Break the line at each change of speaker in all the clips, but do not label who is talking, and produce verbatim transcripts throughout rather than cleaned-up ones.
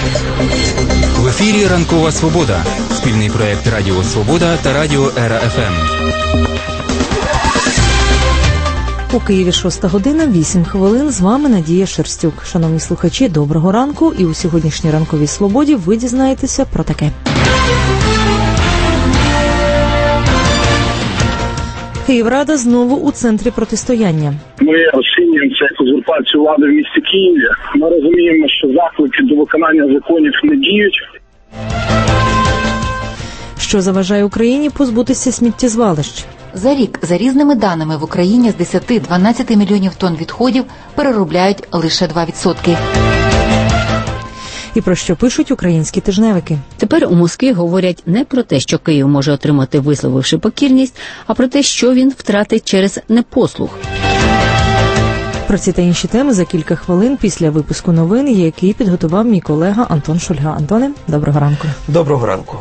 В ефірі «Ранкова Свобода» – спільний проєкт Радіо Свобода та Радіо Ера Еф Ем.
У Києві шоста година, вісім хвилин. З вами Надія Шерстюк. Шановні слухачі, доброго ранку. І у сьогоднішній «Ранковій Свободі» ви дізнаєтеся про таке. Київрада знову у центрі протистояння.
Ми розцінюємо це як узурпацію влади в місті Києві. Ми розуміємо, що заклики до виконання законів не діють.
Що заважає Україні позбутися сміттєзвалищ?
За рік, за різними даними, в Україні з десять-дванадцять мільйонів тонн відходів переробляють лише два відсотки.
І про що пишуть українські тижневики?
Тепер у Москві говорять не про те, що Київ може отримати, висловивши покірність, а про те, що він втратить через непослух.
Про ці та інші теми за кілька хвилин після випуску новин, який підготував мій колега Антон Шульга. Антоне, доброго ранку.
Доброго ранку.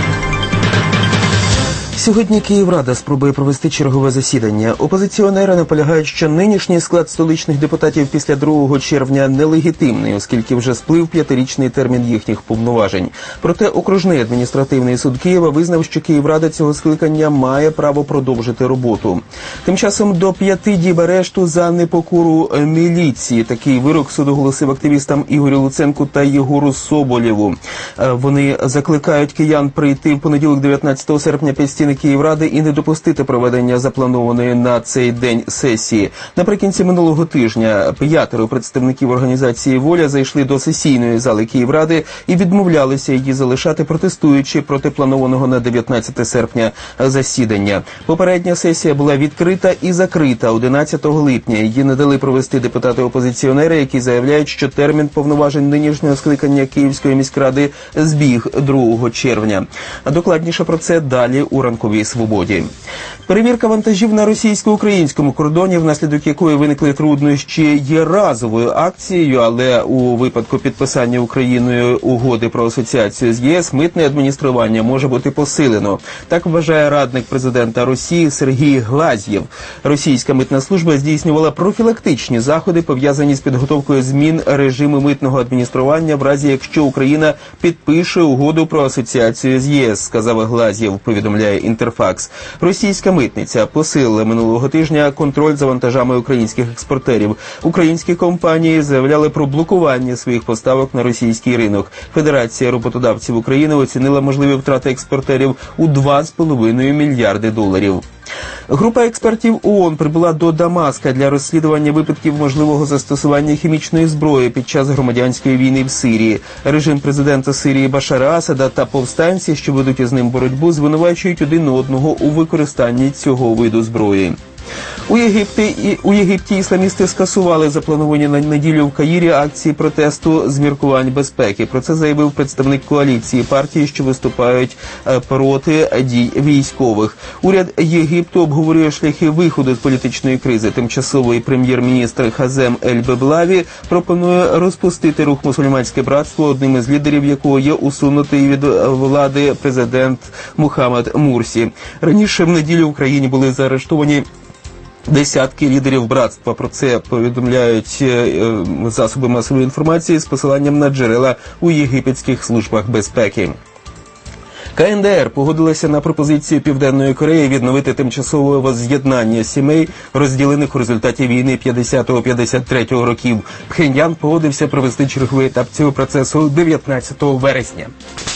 Сьогодні Київрада спробує провести чергове засідання. Опозиціонери наполягають, що нинішній склад столичних депутатів після другого червня нелегітимний, оскільки вже сплив п'ятирічний термін їхніх повноважень. Проте окружний адміністративний суд Києва визнав, що Київрада цього скликання має право продовжити роботу. Тим часом до п'яти діб арешту за непокору міліції. Такий вирок суд оголосив активістам Ігорю Луценку та Єгору Соболєву. Вони закликають киян прийти в понеділок дев'ятнадцятого серпня під стіни Київради і не допустити проведення запланованої на цей день сесії. Наприкінці минулого тижня п'ятеро представників організації «Воля» зайшли до сесійної зали Київради і відмовлялися її залишати, протестуючи проти планованого на дев'ятнадцяте серпня засідання. Попередня сесія була відкрита і закрита одинадцятого липня. Її не дали провести депутати-опозиціонери, які заявляють, що термін повноважень нинішнього скликання Київської міськради збіг другого червня. А докладніше про це далі у «Ранковій Свободі». Перевірка вантажів на російсько-українському кордоні, внаслідок якої виникли труднощі, є разовою акцією, але у випадку підписання Україною угоди про асоціацію з ЄС митне адміністрування може бути посилено. Так вважає радник президента Росії Сергій Глазьєв. Російська митна служба здійснювала профілактичні заходи, пов'язані з підготовкою змін режиму митного адміністрування в разі, якщо Україна підпише угоду про асоціацію з ЄС, сказав Глазьєв, повідомляє Інтерфакс. Російська митниця посилила минулого тижня контроль за вантажами українських експортерів. Українські компанії заявляли про блокування своїх поставок на російський ринок. Федерація роботодавців України оцінила можливі втрати експортерів у два з половиною мільярди доларів. Група експертів ООН прибула до Дамаска для розслідування випадків можливого застосування хімічної зброї під час громадянської війни в Сирії. Режим президента Сирії Башара Асада та повстанці, що ведуть із ним боротьбу, звинувачують один одного у використанні цього виду зброї. У Єгипті, у Єгипті ісламісти скасували заплановані на неділю в Каїрі акції протесту з міркувань безпеки. Про це заявив представник коаліції партії, що виступають проти дій військових. Уряд Єгипту обговорює шляхи виходу з політичної кризи. Тимчасовий прем'єр-міністр Хазем Ель-Беблаві пропонує розпустити рух «Мусульманське братство», одним із лідерів якого є усунутий від влади президент Мухаммад Мурсі. Раніше в неділю в країні були заарештовані десятки лідерів братства. Про це повідомляють засоби масової інформації з посиланням на джерела у єгипетських службах безпеки. Ка Ен Де Ер погодилася на пропозицію Південної Кореї відновити тимчасове возз'єднання сімей, розділених у результаті війни п'ятдесятого-п'ятдесят третього років. Пхеньян погодився провести черговий етап цього процесу дев'ятнадцятого вересня.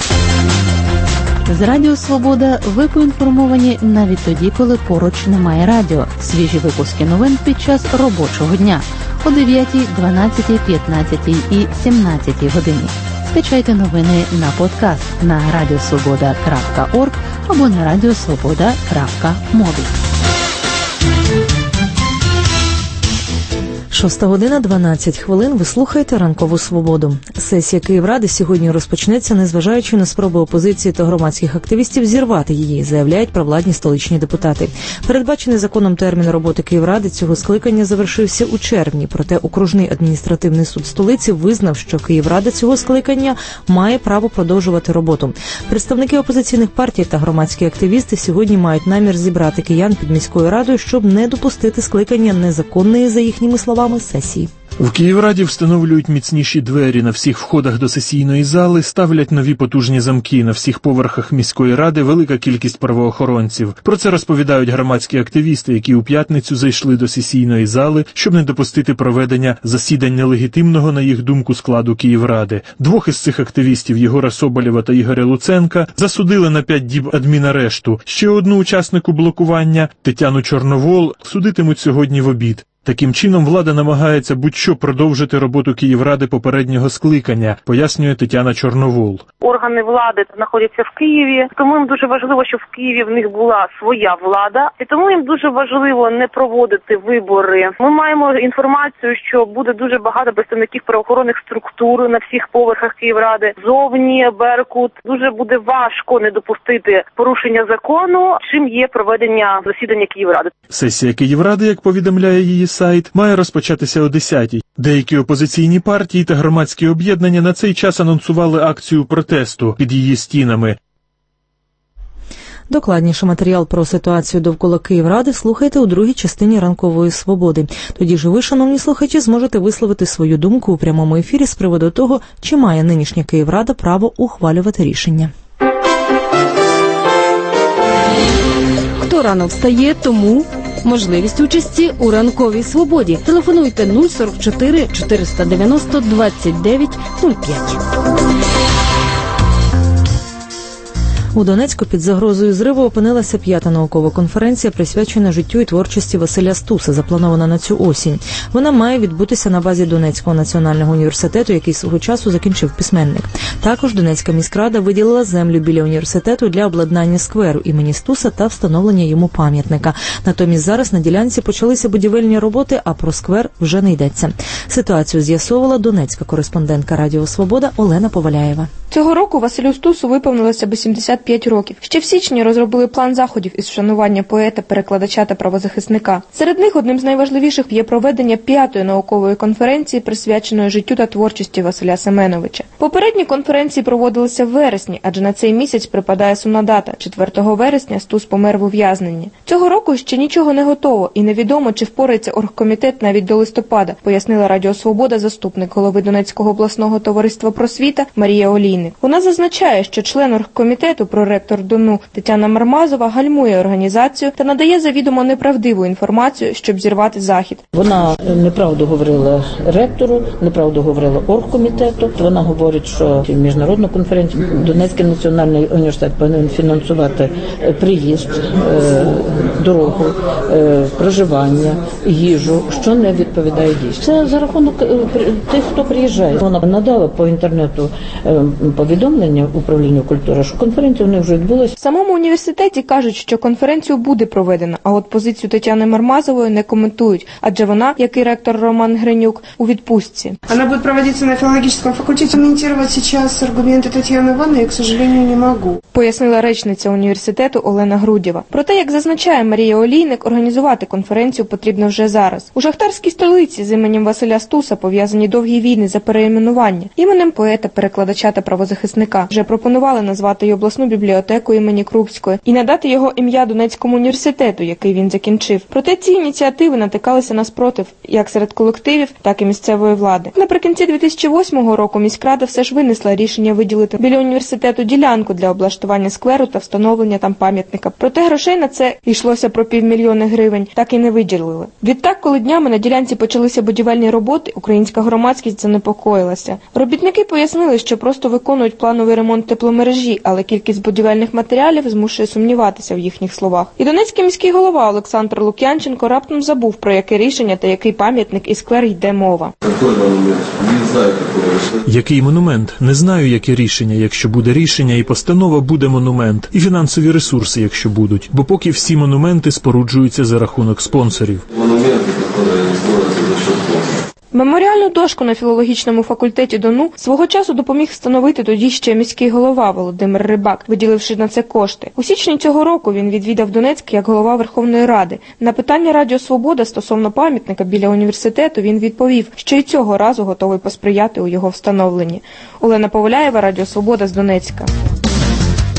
З Радіо Свобода ви поінформовані навіть тоді, коли поруч немає радіо. Свіжі випуски новин під час робочого дня о дев'ятій, дванадцятій, п'ятнадцятій і сімнадцятій годині. Скачайте новини на подкаст на радіосвобода крапка орг або на радіосвобода крапка мобі.
Шоста година, дванадцять хвилин. Ви слухаєте «Ранкову Свободу». Сесія Київради сьогодні розпочнеться, незважаючи на спроби опозиції та громадських активістів зірвати її, заявляють провладні столичні депутати. Передбачений законом термін роботи Київради цього скликання завершився у червні, проте окружний адміністративний суд столиці визнав, що Київрада цього скликання має право продовжувати роботу. Представники опозиційних партій та громадські активісти сьогодні мають намір зібрати киян під міською радою, щоб не допустити скликання незаконної, за їхніми словами, матеріалами сесії.
В Київраді встановлюють міцніші двері на всіх входах до сесійної зали, ставлять нові потужні замки на всіх поверхах міської ради, велика кількість правоохоронців. Про це розповідають громадські активісти, які у п'ятницю зайшли до сесійної зали, щоб не допустити проведення засідань нелегітимного, на їх думку, складу Київради. Двох із цих активістів, Єгора Соболєва та Ігоря Луценка, засудили на п'ять діб адмінарешту. Ще одну учаснику блокування, Тетяну Чорновол, судитимуть сьогодні в обід. Таким чином, влада намагається будь-що продовжити роботу Київради попереднього скликання, пояснює Тетяна Чорновол.
Органи влади знаходяться в Києві, тому їм дуже важливо, щоб в Києві в них була своя влада, і тому їм дуже важливо не проводити вибори. Ми маємо інформацію, що буде дуже багато представників правоохоронних структур на всіх поверхах Київради, зовні, Беркут. Дуже буде важко не допустити порушення закону, чим є проведення засідання Київради.
Сесія Київради, як повідомляє її сайт, має розпочатися о десятій. Деякі опозиційні партії та громадські об'єднання на цей час анонсували акцію протесту під її стінами.
Докладніше матеріал про ситуацію довкола Київради слухайте у другій частині «Ранкової свободи». Тоді ж ви, шановні слухачі, зможете висловити свою думку у прямому ефірі з приводу того, чи має нинішня Київрада право ухвалювати рішення.
Хто рано встає, тому можливість участі у «Ранковій свободі». Телефонуйте нуль сорок чотири чотириста дев'яносто двадцять дев'ять нуль п'ять.
У Донецьку під загрозою зриву опинилася п'ята наукова конференція, присвячена життю і творчості Василя Стуса, запланована на цю осінь. Вона має відбутися на базі Донецького національного університету, який свого часу закінчив письменник. Також Донецька міськрада виділила землю біля університету для обладнання скверу імені Стуса та встановлення йому пам'ятника. Натомість зараз на ділянці почалися будівельні роботи, а про сквер вже не йдеться. Ситуацію з'ясовувала донецька кореспондентка Радіо Свобода Олена Поваляєва.
Цього року Василю Стусу виповнилося би сімдесят п'ять років. Ще в січні розробили план заходів із вшанування поета, перекладача та правозахисника. Серед них одним з найважливіших є проведення п'ятої наукової конференції, присвяченої життю та творчості Василя Семеновича. Попередні конференції проводилися в вересні, адже на цей місяць припадає сумна дата. четвертого вересня Стус помер в ув'язненні. Цього року ще нічого не готово і невідомо, чи впорається оргкомітет навіть до листопада, пояснила Радіо Свобода заступник голови Донецького обласного товариства просвіта Марія Олійник. Вона зазначає, що член оргкомітету, проректор ДОНУ Тетяна Мармазова, гальмує організацію та надає завідомо неправдиву інформацію, щоб зірвати захід.
Вона неправду говорила ректору, неправду говорила оргкомітету. Вона говорить, що міжнародну конференцію Донецький національний університет повинен фінансувати приїзд, дорогу, проживання, їжу, що не відповідає дійсності. Це за рахунок тих, хто приїжджає. Вона надала по інтернету повідомлення управлінню культури, що конференція у них вже відбулася.
В самому університеті кажуть, що конференцію буде проведена, а от позицію Тетяни Мармазової не коментують, адже вона, як і ректор Роман Гринюк, у відпустці.
Вона буде проводитися на філологічному факультеті. Коментувати зараз аргументи Тетяни Івановни я, к сожалению, не можу.
Пояснила речниця університету Олена Грудєва. Проте, як зазначає Марія Олійник, організувати конференцію потрібно вже зараз. У шахтарській столиці з іменем Василя Стуса пов'язані довгі війни за перейменування. Іменем поета, перекладача та правозахисника. Вже пропонували назвати й обласну бібліотеку імені Крупської і надати його ім'я Донецькому університету, який він закінчив. Проте ці ініціативи натикалися на спротив як серед колективів, так і місцевої влади. Наприкінці дві тисячі восьмого року міськрада все ж винесла рішення виділити біля університету ділянку для облаштування скверу та встановлення там пам'ятника. Проте грошей на це йшлося про півмільйони гривень, так і не виділили. Відтак, коли днями на ділянці почалися будівельні роботи, українська громадськість занепокоїлася. Робітники пояснили, що просто виконують плановий ремонт тепломережі, але кількість будівельних матеріалів змушує сумніватися в їхніх словах. І донецький міський голова Олександр Лук'янченко раптом забув, про яке рішення та який пам'ятник і сквер йде мова.
Який монумент? Не знаю, яке рішення. Якщо буде рішення і постанова, буде монумент. І фінансові ресурси, якщо будуть. Бо поки всі монументи споруджуються за рахунок спонсорів.
Меморіальну дошку на філологічному факультеті ДОНУ свого часу допоміг встановити тоді ще міський голова Володимир Рибак, виділивши на це кошти. У січні цього року він відвідав Донецьк як голова Верховної Ради. На питання Радіо Свобода стосовно пам'ятника біля університету він відповів, що і цього разу готовий посприяти у його встановленні. Олена Поваляєва, Радіо Свобода з Донецька.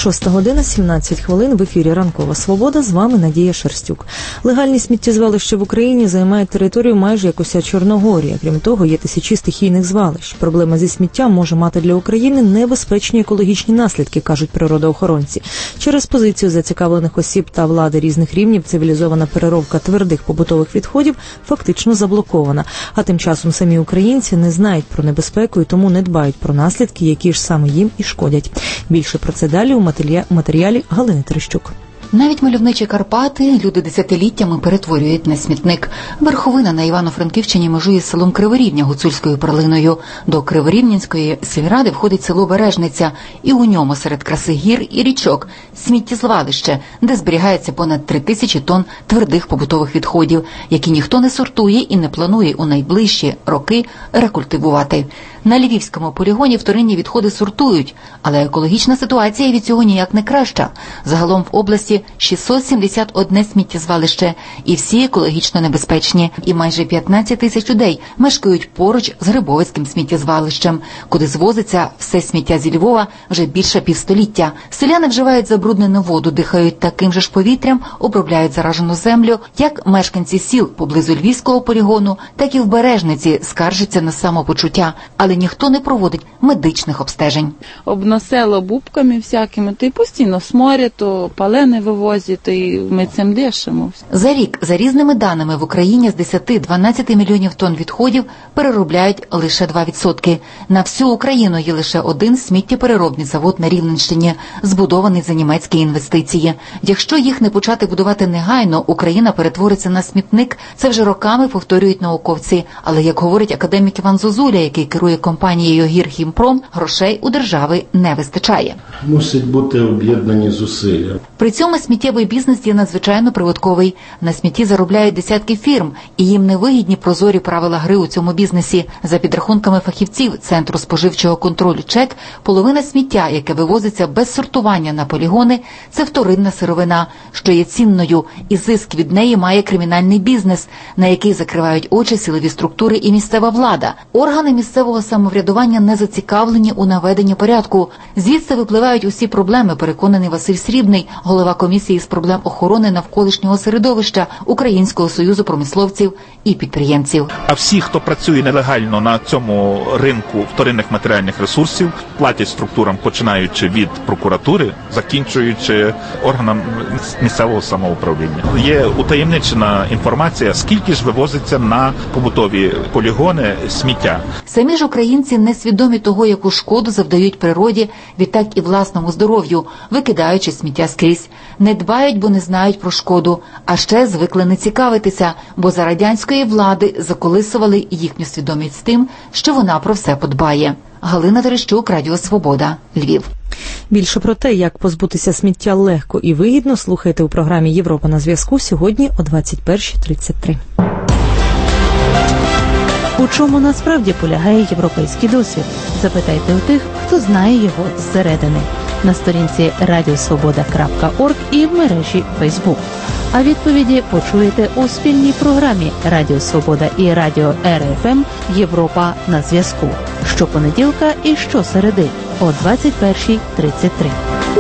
Шоста година, сімнадцять хвилин, в ефірі «Ранкова свобода», з вами Надія Шерстюк. Легальні сміттєзвалища в Україні займають територію майже як уся Чорногорія. Крім того, є тисячі стихійних звалищ. Проблема зі сміттям може мати для України небезпечні екологічні наслідки, кажуть природоохоронці. Через позицію зацікавлених осіб та влади різних рівнів цивілізована переробка твердих побутових відходів фактично заблокована. А тим часом самі українці не знають про небезпеку і тому не дбають про наслідки, які ж саме їм і шкодять. Більше про це далі у матеріалі Галини Терещук.
Навіть мальовничі Карпати люди десятиліттями перетворюють на смітник. Верховина на Івано-Франківщині межує з селом Криворівня Гуцульською перлиною. До Криворівнянської сільради входить село Бережниця, і у ньому серед краси гір і річок сміттєзвалище, де зберігається понад три тисячі тонн твердих побутових відходів, які ніхто не сортує і не планує у найближчі роки рекультивувати. На Львівському полігоні вторинні відходи сортують, але екологічна ситуація від цього ніяк не краща. Загалом в області шістсот сімдесят одне сміттєзвалище, і всі екологічно небезпечні. І майже п'ятнадцять тисяч людей мешкають поруч з Грибовицьким сміттєзвалищем, куди звозиться все сміття зі Львова вже більше півстоліття. Селяни вживають забруднену воду, дихають таким же ж повітрям, обробляють заражену землю. Як мешканці сіл поблизу Львівського полігону, так і в Бережниці скаржаться на самопочуття, але ніхто не проводить медичних обстежень.
Обносило бубками всякими, то й постійно сморять, то палени вивозять, то й ми цим дишимо.
За рік, за різними даними, в Україні з десяти-дванадцяти мільйонів тонн відходів переробляють лише два відсотки. На всю Україну є лише один сміттєпереробний завод на Рівненщині, збудований за німецькі інвестиції. Якщо їх не почати будувати негайно, Україна перетвориться на смітник. Це вже роками повторюють науковці. Але, як говорить академік Іван Зозуля, який керує компанією «Гірхімпром», грошей у держави не вистачає.
Мусить бути об'єднані зусилля.
При цьому сміттєвий бізнес є надзвичайно прибутковий. На смітті заробляють десятки фірм, і їм невигідні прозорі правила гри у цьому бізнесі. За підрахунками фахівців Центру споживчого контролю ЧЕК, половина сміття, яке вивозиться без сортування на полігони, це вторинна сировина, що є цінною, і зиск від неї має кримінальний бізнес, на який закривають очі силові структури і місцева влада. Органи місцевого самоврядування не зацікавлені у наведенні порядку. Звідси випливають усі проблеми, переконаний Василь Срібний, голова комісії з проблем охорони навколишнього середовища Українського союзу промисловців і підприємців.
А всі, хто працює нелегально на цьому ринку вторинних матеріальних ресурсів, платять структурам, починаючи від прокуратури, закінчуючи органам місцевого самоуправління. Є утаємничена інформація, скільки ж вивозиться на побутові полігони сміття.
Самі ж українці не свідомі того, яку шкоду завдають природі, відтак і власному здоров'ю, викидаючи сміття скрізь. Не дбають, бо не знають про шкоду, а ще звикли не цікавитися, бо за радянської влади заколисували їхню свідомість тим, що вона про все подбає. Галина Терещук, Радіо Свобода, Львів.
Більше про те, як позбутися сміття легко і вигідно, слухайте у програмі «Європа на зв'язку» сьогодні о двадцять перша тридцять три.
У чому насправді полягає європейський досвід? Запитайте у тих, хто знає його зсередини. На сторінці радіо свобода крапка орг і в мережі Фейсбук. А відповіді почуєте у спільній програмі Радіо Свобода і Радіо Ер Еф Ем «Європа на зв'язку». Щопонеділка і щосереди о двадцять перша тридцять три.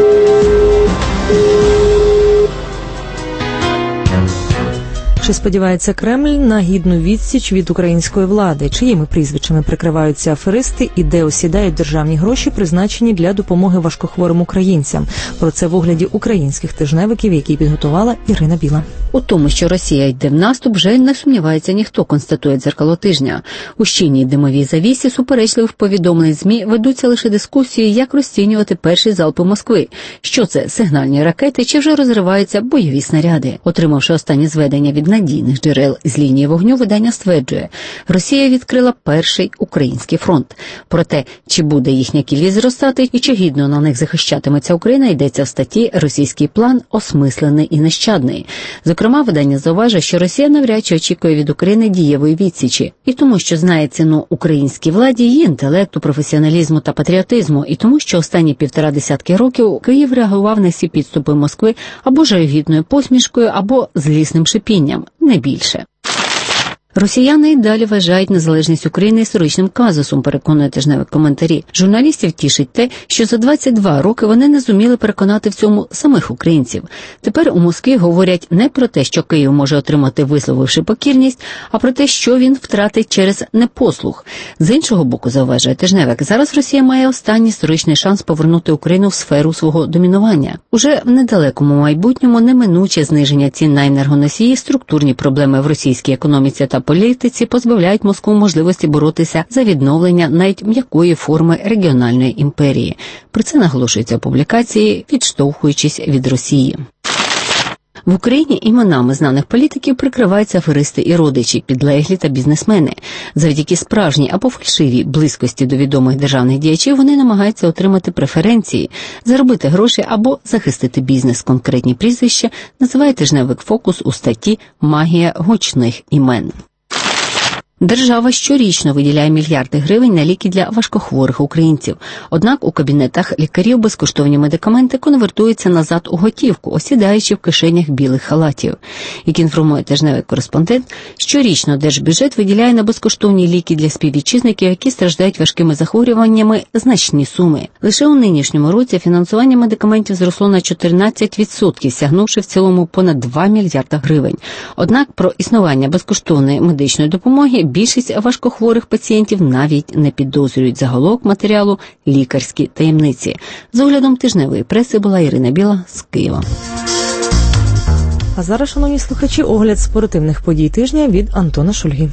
Чи сподівається Кремль на гідну відсіч від української влади? Чиїми прізвищами прикриваються аферисти і де осідають державні гроші, призначені для допомоги важкохворим українцям? Про це в огляді українських тижневиків, які підготувала Ірина Біла.
У тому, що Росія йде в наступ, вже не сумнівається ніхто, констатує «Дзеркало тижня». У щільній димовій завісі суперечливих повідомлень ЗМІ ведуться лише дискусії, як розцінювати перші залпи Москви. Що це, сигнальні ракети чи вже розриваються бойові снаряди? Отримавши останні зведення від надійних джерел з лінії вогню, видання стверджує, Росія відкрила перший український фронт. Про те, чи буде їхня кількість зростати і чи гідно на них захищатиметься Україна, йдеться в статті «Російський план осмислений і нещадний». Зокрема, видання зауважує, що Росія навряд чи очікує від України дієвої відсічі. І тому, що знає ціну українській владі, її інтелекту, професіоналізму та патріотизму. І тому, що останні півтора десятки років Київ реагував на всі підступи Москви або жалюгідною посмішкою, або злісним шипінням. Не більше. Росіяни й далі вважають незалежність України історичним казусом, переконує тижневик коментарі. Журналістів тішить те, що за двадцять два роки вони не зуміли переконати в цьому самих українців. Тепер у Москві говорять не про те, що Київ може отримати, висловивши покірність, а про те, що він втратить через непослух. З іншого боку, зауважує тижневик, зараз Росія має останній історичний шанс повернути Україну в сферу свого домінування. Уже в недалекому майбутньому неминуче зниження цін на енергоносії, структурні проблеми в російській економіці та політиці позбавляють Москву можливості боротися за відновлення навіть м'якої форми регіональної імперії. Про це наголошується у публікації, відштовхуючись від Росії. В Україні іменами знаних політиків прикриваються аферисти і родичі, підлеглі та бізнесмени. Завдяки справжній або фальшивій близькості до відомих державних діячів вони намагаються отримати преференції, заробити гроші або захистити бізнес. Конкретні прізвища називає тижневик «Фокус» у статті «Магія гучних імен». Держава щорічно виділяє мільярди гривень на ліки для важкохворих українців. Однак у кабінетах лікарів безкоштовні медикаменти конвертуються назад у готівку, осідаючи в кишенях білих халатів. Як інформує тижневий кореспондент, щорічно держбюджет виділяє на безкоштовні ліки для співвітчизників, які страждають важкими захворюваннями, значні суми. Лише у нинішньому році фінансування медикаментів зросло на чотирнадцять відсотків, сягнувши в цілому понад два мільярда гривень. Однак про існування безкоштовної медичної допомоги більшість важкохворих пацієнтів навіть не підозрюють. Заголовок матеріалу «Лікарські таємниці». З оглядом тижневої преси була Ірина Біла з Києва.
А зараз, шановні слухачі, огляд спортивних подій тижня від Антона Шульги.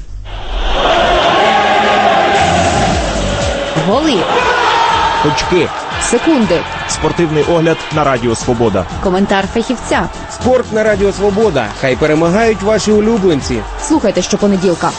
Голи.
Очки.
Секунди.
Спортивний огляд на Радіо Свобода.
Коментар фахівця.
Спорт на Радіо Свобода. Хай перемагають ваші улюбленці.
Слухайте щопонеділка.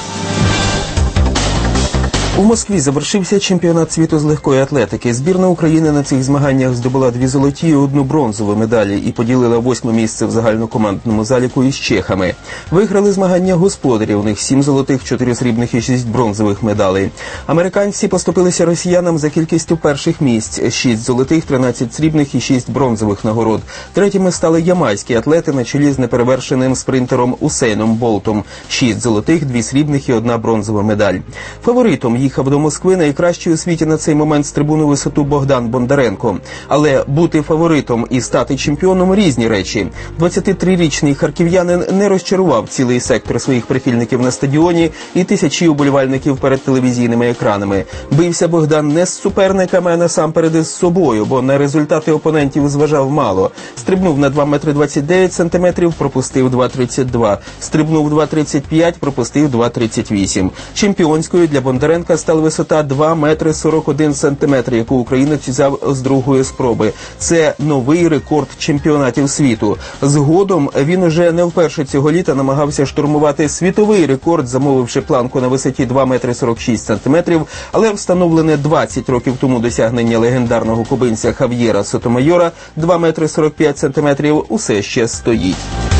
У Москві завершився чемпіонат світу з легкої атлетики. Збірна України на цих змаганнях здобула дві золоті і одну бронзову медалі і поділила восьме місце в загальнокомандному заліку із чехами. Виграли змагання господарі. У них сім золотих, чотири срібних і шість бронзових медалей. Американці поступилися росіянам за кількістю перших місць – шість золотих, тринадцять срібних і шість бронзових нагород. Третіми стали ямайські атлети на чолі з неперевершеним спринтером Усейном Болтом – шість золотих, дві срібних і одна бронзова медаль. Фаворитом їхав до Москви найкращий у світі на цей момент з трибуну висоту Богдан Бондаренко. Але бути фаворитом і стати чемпіоном – різні речі. двадцятитрирічний харків'янин не розчарував цілий сектор своїх прихильників на стадіоні і тисячі уболівальників перед телевізійними екранами. Бився Богдан не з суперниками, а насамперед із собою, бо на результати опонентів зважав мало. Стрибнув на два метри двадцять дев'ять сантиметрів, пропустив два тридцять два. Стрибнув два тридцять п'ять, пропустив два тридцять вісім. Чемпіонською для Бондаренка стала висота два метри сорок один сантиметр, яку українець взяв з другої спроби. Це новий рекорд чемпіонатів світу. Згодом він уже не вперше цього літа намагався штурмувати світовий рекорд, замовивши планку на висоті два метри сорок шість сантиметрів, але встановлене двадцять років тому досягнення легендарного кубинця Хав'єра Сотомайора два метри сорок п'ять сантиметрів усе ще стоїть.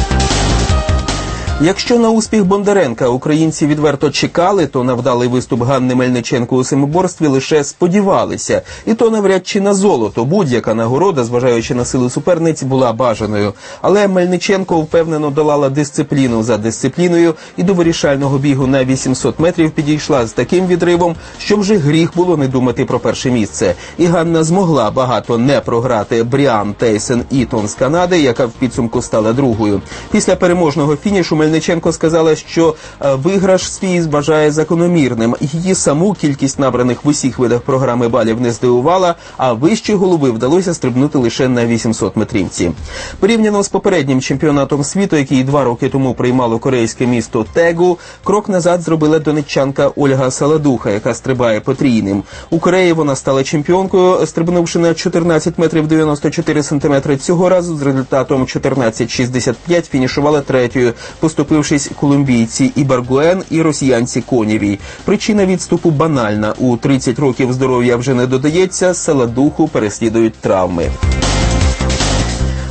Якщо на успіх Бондаренка українці відверто чекали, то на вдалий виступ Ганни Мельниченко у семиборстві лише сподівалися. І то навряд чи на золото. Будь-яка нагорода, зважаючи на силу суперниць, була бажаною. Але Мельниченко впевнено долала дисципліну за дисципліною і до вирішального бігу на вісімсот метрів підійшла з таким відривом, що вже гріх було не думати про перше місце. І Ганна змогла багато не програти Бріан Тейсен Ітон з Канади, яка в підсумку стала другою. Після переможного фінішу Мельниченко сказала, що виграш свій вважає закономірним. Її саму кількість набраних в усіх видах програми балів не здивувала, а вище голови вдалося стрибнути лише на вісімсот метрівці. Порівняно з попереднім чемпіонатом світу, який два роки тому приймало корейське місто Тегу, крок назад зробила донеччанка Ольга Саладуха, яка стрибає потрійним. У Кореї вона стала чемпіонкою, стрибнувши на чотирнадцять метрів дев'яносто чотири сантиметри. Цього разу з результатом чотирнадцять шістдесят п'ять фінішувала третьою, поступившись колумбійці Ібаргуен і росіянці Конєвій. Причина відступу банальна. У тридцять років здоров'я вже не додається, Саладуху переслідують травми.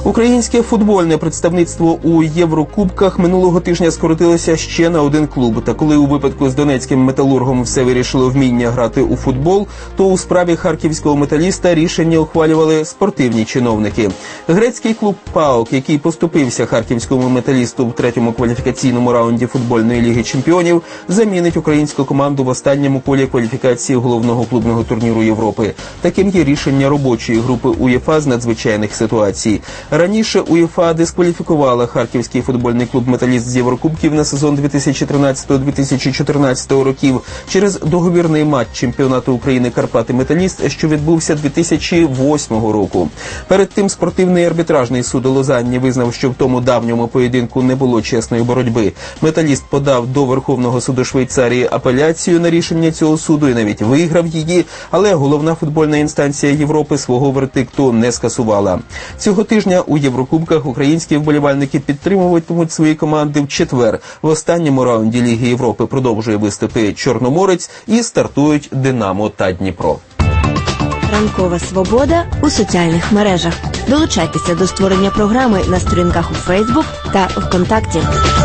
Українське футбольне представництво у Єврокубках минулого тижня скоротилося ще на один клуб. Та коли у випадку з донецьким «Металургом» все вирішило вміння грати у футбол, то у справі харківського «Металіста» рішення ухвалювали спортивні чиновники. Грецький клуб «ПАОК», який поступився харківському «Металісту» в третьому кваліфікаційному раунді футбольної ліги чемпіонів, замінить українську команду в останньому колі кваліфікації головного клубного турніру Європи. Таким є рішення робочої групи УЄФА з надзвичайних ситуацій. Раніше УЄФА дискваліфікувала харківський футбольний клуб «Металіст» з Єврокубків на сезон дві тисячі тринадцятого - дві тисячі чотирнадцятого років через договірний матч чемпіонату України «Карпати-Металіст», що відбувся дві тисячі восьмого року. Перед тим спортивний арбітражний суд у Лозанні визнав, що в тому давньому поєдинку не було чесної боротьби. «Металіст» подав до Верховного суду Швейцарії апеляцію на рішення цього суду і навіть виграв її, але головна футбольна інстанція Європи свого вердикту не скасувала. Цього тижня у Єврокубках українські вболівальники підтримуватимуть свої команди в четвер. В останньому раунді Ліги Європи продовжує виступи «Чорноморець» і стартують «Динамо» та «Дніпро».
Ранкова свобода у соціальних мережах. Долучайтеся до створення програми на сторінках у Фейсбук та ВКонтакті.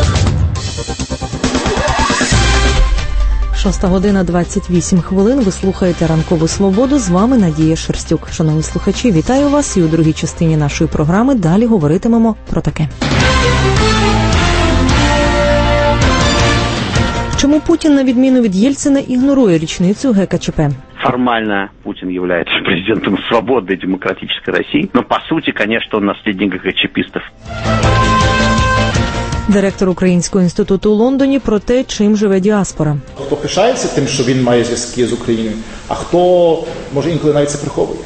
Шоста година двадцять вісім хвилин. Ви слухаєте «Ранкову свободу». З вами Надія Шерстюк. Шановні слухачі, вітаю вас. І у другій частині нашої програми далі говоритимемо про таке. Чому Путін, на відміну від Єльцина, ігнорує річницю ге ка че пе?
Формально Путин является президентом свободной демократической России, но по сути, конечно, он наследник ге ка че пистов.
Директор Українського інституту у Лондоні про те, чим живе діаспора.
Хто пишається тим, що він має зв'язки з Україною, а хто, може, інколи навіть це приховує.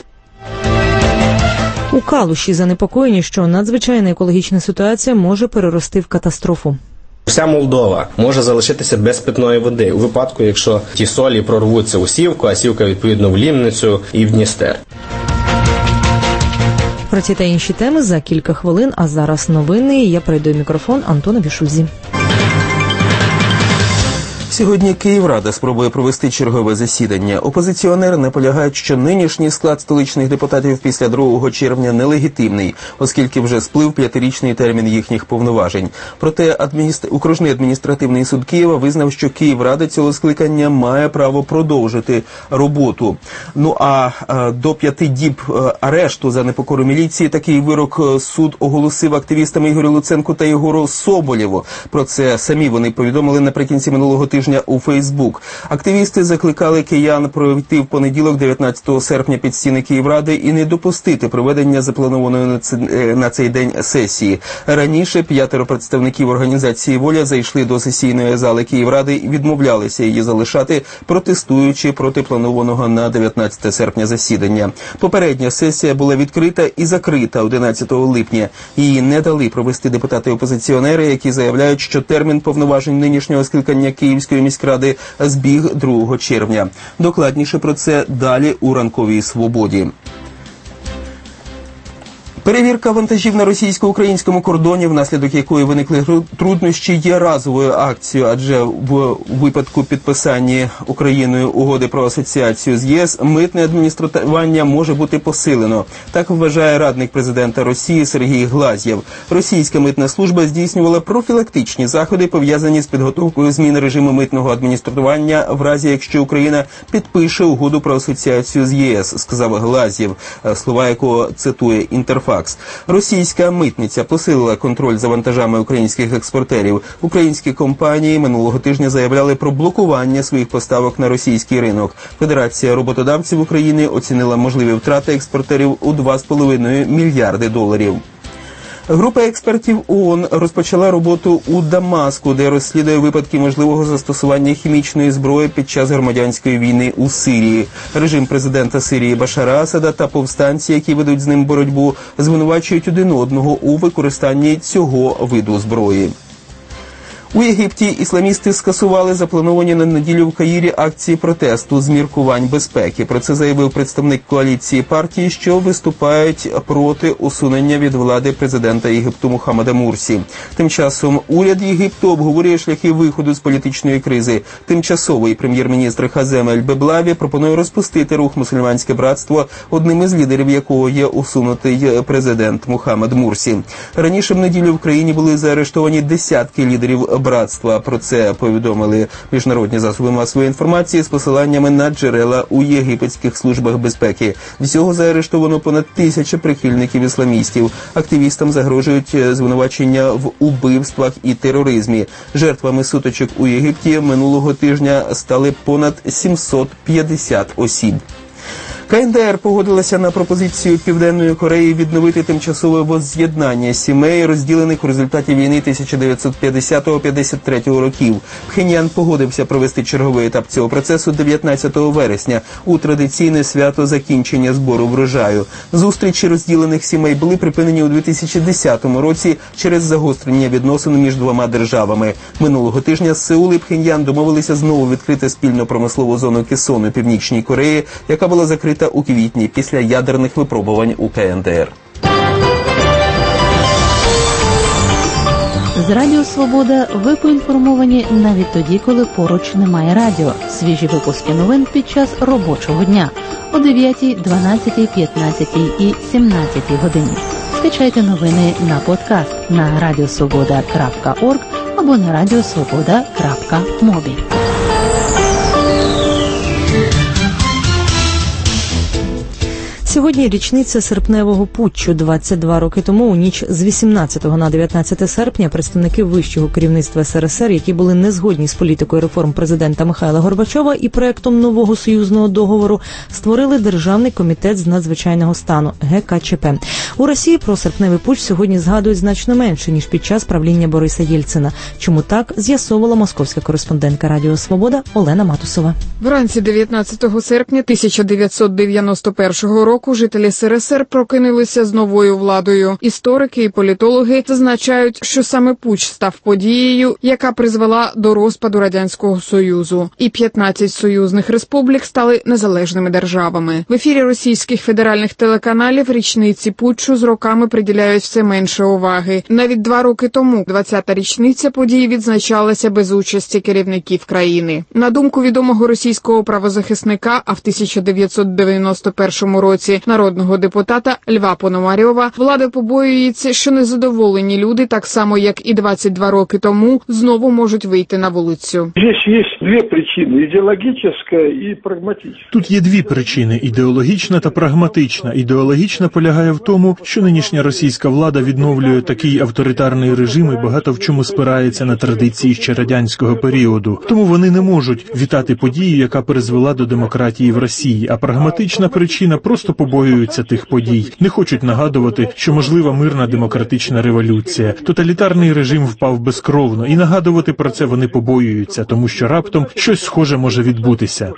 У Калуші занепокоєні, що надзвичайна екологічна ситуація може перерости в катастрофу.
Вся Молдова може залишитися без питної води у випадку, якщо ті солі прорвуться у Сівку, а Сівка, відповідно, в Лімницю і в Дністер.
Про ці та інші теми за кілька хвилин, а зараз новини. Я передаю мікрофон Антонові Шульзі.
Сьогодні Київрада спробує провести чергове засідання. Опозиціонери наполягають, що нинішній склад столичних депутатів після другого червня нелегітимний, оскільки вже сплив п'ятирічний термін їхніх повноважень. Проте адміністр... окружний адміністративний суд Києва визнав, що Київрада цього скликання має право продовжити роботу. Ну а до п'яти діб арешту за непокору міліції такий вирок суд оголосив активістам Ігорю Луценку та Єгору Соболєву. Про це самі вони повідомили наприкінці минулого тижня у Фейсбук. Активісти закликали киян пройти в понеділок, дев'ятнадцятого серпня, під стіни Київради і не допустити проведення запланованої на цей день сесії. Раніше п'ятеро представників організації «Воля» зайшли до сесійної зали Київради і відмовлялися її залишати, протестуючи проти планованого на дев'ятнадцяте серпня засідання. Попередня сесія була відкрита і закрита одинадцятого липня. Її не дали провести депутати-опозиціонери, які заявляють, що термін повноважень нинішнього скликання Київської міськради збіг другого червня. Докладніше про це далі у «Ранковій свободі». Перевірка вантажів на російсько-українському кордоні, внаслідок якої виникли труднощі, є разовою акцією, адже в випадку підписання Україною угоди про асоціацію з ЄС митне адміністрування може бути посилено. Так вважає радник президента Росії Сергій Глазєв. Російська митна служба здійснювала профілактичні заходи, пов'язані з підготовкою зміни режиму митного адміністрування в разі, якщо Україна підпише угоду про асоціацію з ЄС, сказав Глазєв, слова якого цитує «Інтерфакс». Російська митниця посилила контроль за вантажами українських експортерів. Українські компанії минулого тижня заявляли про блокування своїх поставок на російський ринок. Федерація роботодавців України оцінила можливі втрати експортерів у два з половиною мільярди доларів. Група експертів ООН розпочала роботу у Дамаску, де розслідує випадки можливого застосування хімічної зброї під час громадянської війни у Сирії. Режим президента Сирії Башара Асада та повстанці, які ведуть з ним боротьбу, звинувачують один одного у використанні цього виду зброї. У Єгипті ісламісти скасували заплановані на неділю в Каїрі акції протесту з міркувань безпеки. Про це заявив представник коаліції партії, що виступають проти усунення від влади президента Єгипту Мухаммада Мурсі. Тим часом уряд Єгипту обговорює шляхи виходу з політичної кризи. Тимчасовий прем'єр-міністр Хазем Ель-Беблаві пропонує розпустити рух «Мусульманське братство», одним із лідерів якого є усунутий президент Мухаммад Мурсі. Раніше в неділю в країні були заарештовані десятки лідерів братства. Про це повідомили міжнародні засоби масової інформації з посиланнями на джерела у єгипетських службах безпеки. Всього заарештовано понад тисяча прихильників ісламістів. Активістам загрожують звинувачення в убивствах і тероризмі. Жертвами сутичок у Єгипті минулого тижня стали понад сімсот п'ятдесят осіб. КНДР погодилася на пропозицію Південної Кореї відновити тимчасове возз'єднання сімей, розділених у результаті війни тисяча дев'ятсот п'ятдесятого - п'ятдесят третього років. Пхеньян погодився провести черговий етап цього процесу дев'ятнадцятого вересня у традиційне свято закінчення збору врожаю. Зустрічі розділених сімей були припинені у дві тисячі десятому році через загострення відносин між двома державами. Минулого тижня Сеул і Пхеньян домовилися знову відкрити спільну промислову зону Кесон у Північній Кореї, яка була закрита у квітні після ядерних випробувань у КНДР.
З Радіо Свобода ви поінформовані навіть тоді, коли поруч немає радіо. Свіжі випуски новин під час робочого дня о дев'ятій, дванадцятій, п'ятнадцятій і сімнадцятій годині. Скачайте новини на подкаст на радіосвобода крапка орг або на радіосвобода крапка мобі.
Сьогодні річниця серпневого путчу. двадцять два роки тому, у ніч з вісімнадцятого на дев'ятнадцяте серпня, представники вищого керівництва СРСР, які були не згодні з політикою реформ президента Михайла Горбачова і проектом нового союзного договору, створили Державний комітет з надзвичайного стану – Ге Ка Че Пе. У Росії про серпневий путч сьогодні згадують значно менше, ніж під час правління Бориса Єльцина. Чому так, з'ясовувала московська кореспондентка Радіо Свобода Олена Матусова.
Вранці дев'ятнадцятого серпня тисяча дев'ятсот дев'яносто першого року жителі СРСР прокинулися з новою владою. Історики і політологи зазначають, що саме путч став подією, яка призвела до розпаду Радянського Союзу. І п'ятнадцять союзних республік стали незалежними державами. В ефірі російських федеральних телеканалів річниці путчу з роками приділяють все менше уваги. Навіть два роки тому, двадцята річниця події, відзначалася без участі керівників країни. На думку відомого російського правозахисника, а в тисяча дев'ятсот дев'яносто першому році народного депутата Льва Пономарьова, влада побоюється, що незадоволені люди, так само як і двадцять два роки тому, знову можуть вийти на вулицю.
Здесь є дві причини – ідеологічна і прагматична.
Тут є дві причини – ідеологічна та прагматична. Ідеологічна полягає в тому, що нинішня російська влада відновлює такий авторитарний режим і багато в чому спирається на традиції ще радянського періоду. Тому вони не можуть вітати подію, яка призвела до демократії в Росії. А прагматична причина – просто побоюються тих подій. Не хочуть нагадувати, що можлива мирна демократична революція. Тоталітарний режим впав безкровно. І нагадувати про це вони побоюються, тому що раптом щось схоже може відбутися.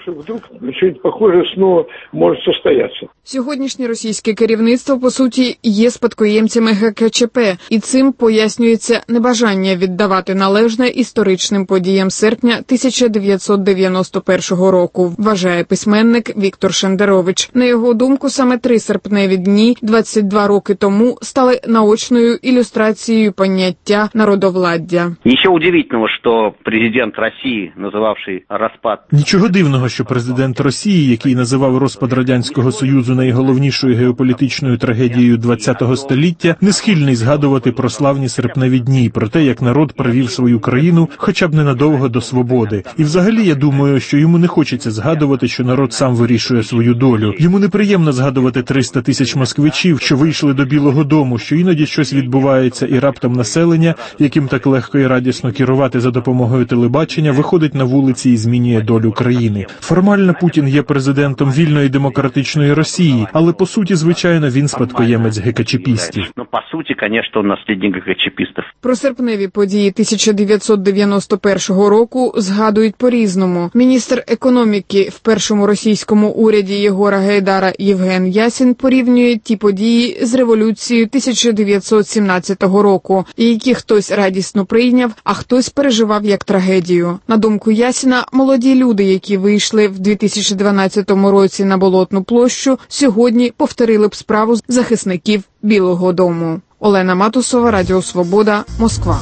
Сьогоднішнє російське керівництво, по суті, є спадкоємцями Ге Ка Че Пе. І цим пояснюється небажання віддавати належне історичним подіям серпня тисяча дев'ятсот дев'яносто першого року, вважає письменник Віктор Шендерович. На його думку, саме три серпневі дні двадцять два роки тому стали наочною ілюстрацією поняття народовладдя.
Нічого удивительного, що президент Росії, називавший розпад...
Нічого дивного, що президент Росії, який називав розпад Радянського Союзу найголовнішою геополітичною трагедією ХХ століття, не схильний згадувати про славні серпневі дні, про те, як народ привів свою країну хоча б ненадовго до свободи. І взагалі, я думаю, що йому не хочеться згадувати, що народ сам вирішує свою долю. Йому неприємно згадувати триста тисяч москвичів, що вийшли до Білого дому, що іноді щось відбувається і раптом населення, яким так легко і радісно керувати за допомогою телебачення, виходить на вулиці і змінює долю країни. Формально Путін є президентом вільної демократичної Росії, але по суті, звичайно, він спадкоємець гекачепістів.
Ну, по суті, звісно, наслідник гекачепістів.
Про серпневі події тисяча дев'ятсот дев'яносто першого року згадують по-різному. Міністр економіки в першому російському уряді Єгора Гайдара Євген Євген Ясін порівнює ті події з революцією тисяча дев'ятсот сімнадцятого року, які хтось радісно прийняв, а хтось переживав як трагедію. На думку Ясіна, молоді люди, які вийшли в дві тисячі дванадцятому році на Болотну площу, сьогодні повторили б справу захисників Білого дому. Олена Матусова, Радіо Свобода, Москва.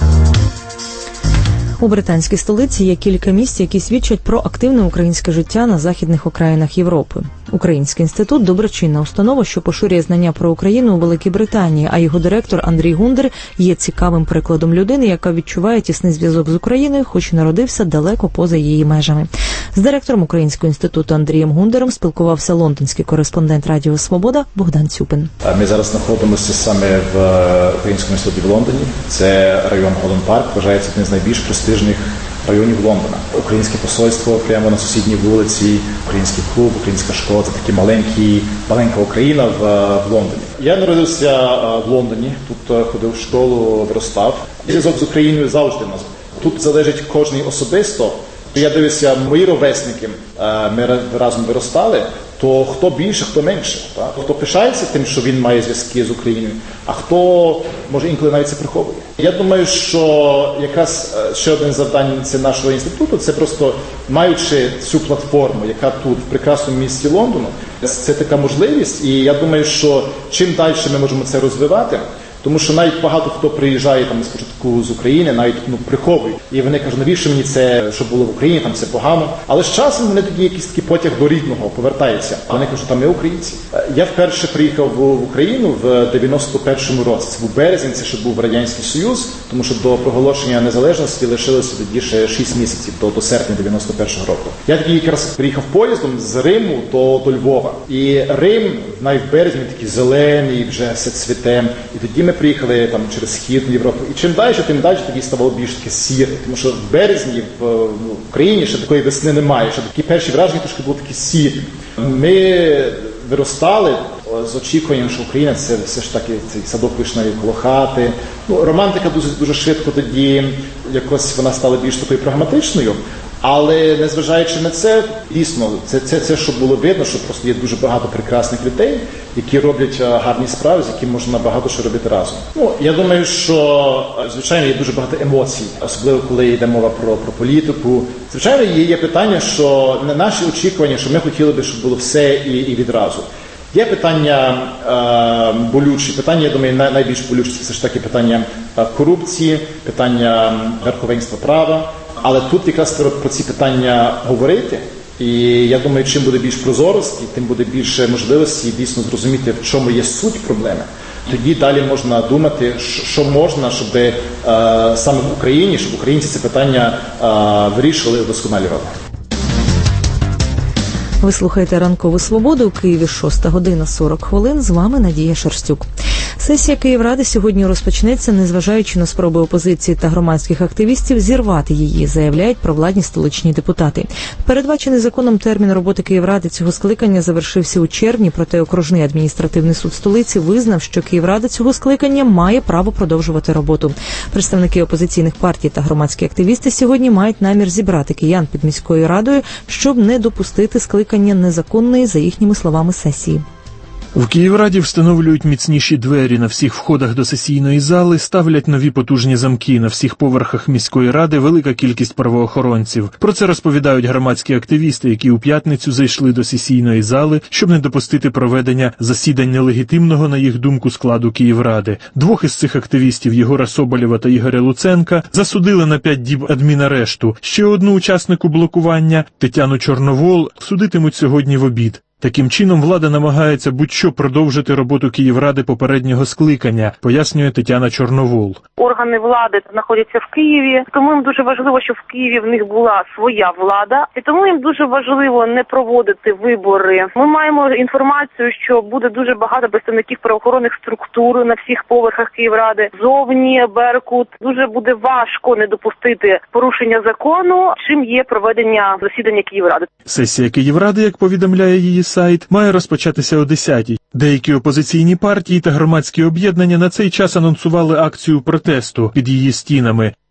У британській столиці є кілька місць, які свідчать про активне українське життя на західних окраїнах Європи. Український інститут – доброчинна установа, що поширює знання про Україну у Великій Британії, а його директор Андрій Гундер є цікавим прикладом людини, яка відчуває тісний зв'язок з Україною, хоч і народився далеко поза її межами. З директором Українського інституту Андрієм Гундером спілкувався лондонський кореспондент Радіо Свобода Богдан Цюпин.
Ми зараз знаходимося саме в Українському інституті в Лондоні. Це район Голланд Парк, вважається одним з найбільш престижних районів Лондона. Українське посольство прямо на сусідній вулиці, український клуб, українська школа – це такі маленькі, маленька Україна в, в Лондоні. Я народився в Лондоні, тут ходив в школу, виростав. Зв'язок з Україною завжди у нас. Тут залежить кожний особисто. Я дивився, мої ровесники, ми разом виростали, то хто більше, хто менше. Так? Хто пишається тим, що він має зв'язки з Україною, а хто, може, інколи навіть це приховує. Я думаю, що якраз ще одне завдання нашого інституту, це просто, маючи цю платформу, яка тут, в прекрасному місті Лондону, це така можливість, і я думаю, що чим далі ми можемо це розвивати, тому що навіть багато хто приїжджає там спочатку з України, навіть ну, приховують. І вони кажуть, навіщо мені це, що було в Україні, там це погано. Але з часом вони тоді якийсь такий потяг до рідного повертаються. А вони кажуть, там ми українці. Я вперше приїхав в Україну в дев'яносто першому році. Це був березень, це ще був Радянський Союз, тому що до проголошення незалежності лишилося тоді ще шість місяців, до, до серпня дев'яносто першого року. Я тоді якраз приїхав поїздом з Риму до, до Львова. І Рим, навіть в березні, такий зелений, вже все цвіте. І тоді ми приїхали там через Східну Європу. І чим далі, тим далі тоді ставало більш таке сіре. Тому що в березні в, в Україні ще такої весни немає. Ще такі перші враження трошки були такі сірі. Ми виростали з очікуванням, що Україна це все ж таки цей садок вишневий коло хати. Ну, романтика дуже, дуже швидко тоді якось вона стала більш такою прагматичною. Але незважаючи на це, дійсно, це, це, це що було видно, що просто є дуже багато прекрасних людей, які роблять гарні справи, з якими можна багато що робити разом. Ну, я думаю, що, звичайно, є дуже багато емоцій, особливо коли йде мова про, про політику. Звичайно, є, є питання, що не наші очікування, що ми хотіли би, щоб було все і, і відразу. Є питання е, болючі, питання, я думаю, най, найбільш болючі, це все ж таки питання корупції, питання верховенства права. Але тут якраз треба про ці питання говорити. І я думаю, чим буде більш прозорості, тим буде більше можливості дійсно зрозуміти, в чому є суть проблеми. Тоді далі можна думати, що можна, щоб е, саме в Україні, щоб українці це питання е, вирішували вдосконалі роки.
Ви слухаєте «Ранкову свободу» у Києві, шоста година сорок хвилин. З вами Надія Шерстюк. Сесія Київради сьогодні розпочнеться, незважаючи на спроби опозиції та громадських активістів зірвати її, заявляють провладні столичні депутати. Передбачений законом термін роботи Київради цього скликання завершився у червні, проте окружний адміністративний суд столиці визнав, що Київрада цього скликання має право продовжувати роботу. Представники опозиційних партій та громадські активісти сьогодні мають намір зібрати киян під міською радою, щоб не допустити скликання незаконної, за їхніми словами, сесії.
В Київраді встановлюють міцніші двері на всіх входах до сесійної зали, ставлять нові потужні замки на всіх поверхах міської ради, велика кількість правоохоронців. Про це розповідають громадські активісти, які у п'ятницю зайшли до сесійної зали, щоб не допустити проведення засідань нелегітимного, на їх думку, складу Київради. Двох із цих активістів, Єгора Соболєва та Ігоря Луценка, засудили на п'ять діб адмінарешту. Ще одну учаснику блокування, Тетяну Чорновол, судитимуть сьогодні в обід. Таким чином, влада намагається будь-що продовжити роботу Київради попереднього скликання, пояснює Тетяна Чорновол.
Органи влади знаходяться в Києві, тому їм дуже важливо, щоб в Києві в них була своя влада, і тому їм дуже важливо не проводити вибори. Ми маємо інформацію, що буде дуже багато представників правоохоронних структур на всіх поверхах Київради, зовні, Беркут. Дуже буде важко не допустити порушення закону, чим є проведення засідання Київради.
Сесія Київради, як повідомляє її сайт, має розпочатися о десятій. Деякі опозиційні партії та громадські об'єднання на цей час анонсували акцію протесту під її стінами.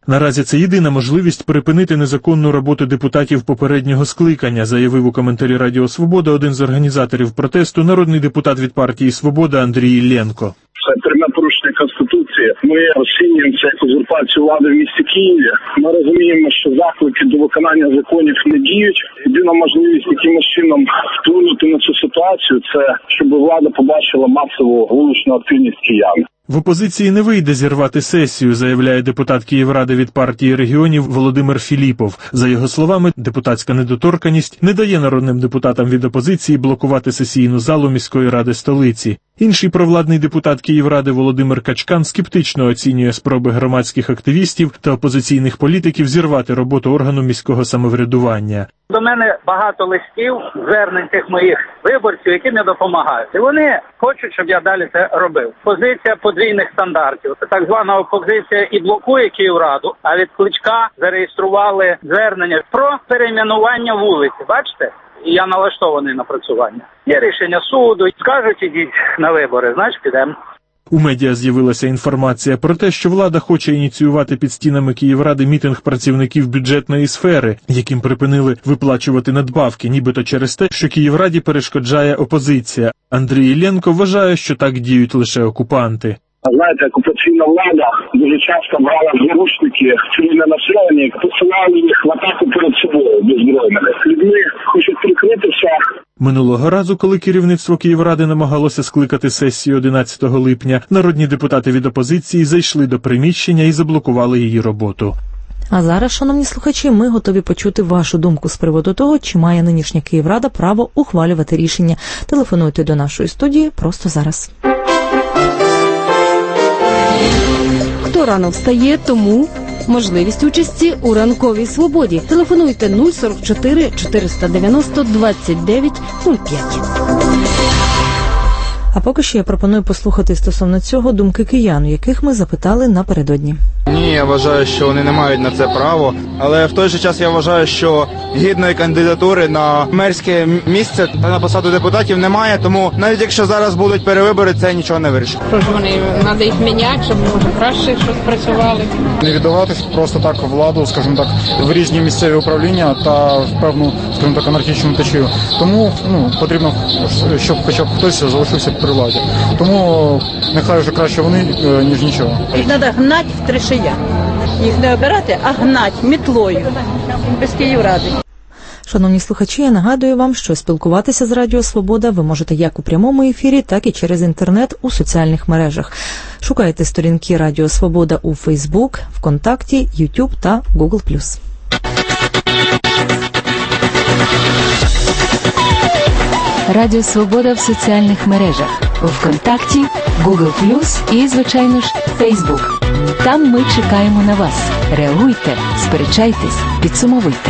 Наразі це єдина можливість припинити незаконну роботу депутатів попереднього скликання, заявив у коментарі Радіо Свобода один з організаторів протесту, народний депутат від партії «Свобода» Андрій Іллєнко.
Це пряме порушення Конституції. Ми розцінюємо це як узурпацію влади в місті Києві. Ми розуміємо, що заклики до виконання законів не діють. Єдина можливість якимось чином вплинути на цю ситуацію – це щоб влада побачила масову вуличну активність киян.
В опозиції не вийде зірвати сесію, заявляє депутат Київради від партії регіонів Володимир Філіпов. За його словами, депутатська недоторканність не дає народним депутатам від опозиції блокувати сесійну залу міської ради столиці. Інший провладний депутат Київради Володимир Качкан скептично оцінює спроби громадських активістів та опозиційних політиків зірвати роботу органу міського самоврядування.
До мене багато листів, звернень тих моїх виборців, які не допомагають. І вони хочуть, щоб я далі це робив. Позиція подвійних стандартів. Так звана опозиція і блокує Київраду, а від Кличка зареєстрували звернення про перейменування вулиці. Бачите? І я налаштований на працювання. Є рішення суду. Скажуть, ідіть на вибори, значить підемо.
У медіа з'явилася інформація про те, що влада хоче ініціювати під стінами Київради мітинг працівників бюджетної сфери, яким припинили виплачувати надбавки, нібито через те, що Київраді перешкоджає опозиція. Андрій Іллєнко вважає, що так діють лише окупанти.
Знаєте, окупаційна влада дуже часто брала в заручники цивільне населення і посилали їх в атаку перед собою беззбройними. Людьми хочуть прикритися.
Минулого разу, коли керівництво Київради намагалося скликати сесію одинадцятого липня, народні депутати від опозиції зайшли до приміщення і заблокували її роботу.
А зараз, шановні слухачі, ми готові почути вашу думку з приводу того, чи має нинішня Київрада право ухвалювати рішення. Телефонуйте до нашої студії просто зараз.
Хто рано встає, тому можливість участі у ранковій свободі. Телефонуйте нуль сорок чотири чотириста дев'яносто двадцять дев'ять нуль п'ять.
А поки що я пропоную послухати стосовно цього думки киян, яких ми запитали напередодні.
Ні, я вважаю, що вони не мають на це право, але в той же час я вважаю, що гідної кандидатури на мерське місце та на посаду депутатів немає, тому навіть якщо зараз будуть перевибори, це нічого не вирішить.
Тож вони, треба їх міняти, щоб може краще щось працювали.
Не віддаватись просто так владу, скажімо так, в різні місцеві управління та в певну, скажімо так, анархічну течію. Тому, ну, потрібно, щоб хоча б хтось залишився при владі. Тому нехай вже краще вони, ніж нічого.
Їх треба гнати в три шия. Їх не обирати, а гнати мітлою. Без Київради.
Шановні слухачі, я нагадую вам, що спілкуватися з Радіо Свобода ви можете як у прямому ефірі, так і через інтернет у соціальних мережах. Шукайте сторінки Радіо Свобода у Фейсбук, ВКонтакті, Ютуб та Гугл плюс.
Радіо Свобода в соціальних мережах. ВКонтакті, Гугл плюс і, звичайно ж, Фейсбук. Там ми чекаємо на вас. Реагуйте, сперечайтесь, підсумовуйте.